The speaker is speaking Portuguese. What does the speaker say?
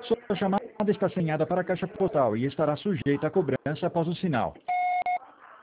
Sua chamada está assinada para a caixa postal e estará sujeita a cobrança após o sinal.